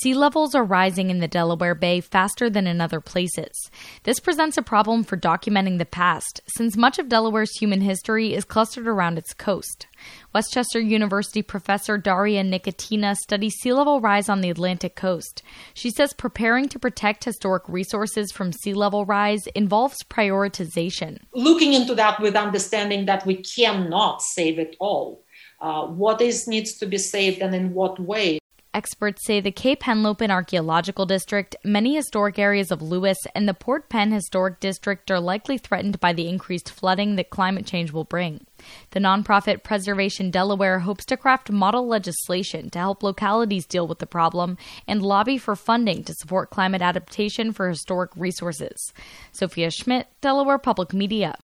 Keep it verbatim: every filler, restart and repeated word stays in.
Sea levels are rising in the Delaware Bay faster than in other places. This presents a problem for documenting the past, since much of Delaware's human history is clustered around its coast. Westchester University professor Daria Nicotina studies sea level rise on the Atlantic coast. She says preparing to protect historic resources from sea level rise involves prioritization. Looking into that with understanding that we cannot save it all. Uh, what is needs to be saved and in what way? Experts say the Cape Henlopen Archaeological District, many historic areas of Lewis, and the Port Penn Historic District are likely threatened by the increased flooding that climate change will bring. The nonprofit Preservation Delaware hopes to craft model legislation to help localities deal with the problem and lobby for funding to support climate adaptation for historic resources. Sophia Schmidt, Delaware Public Media.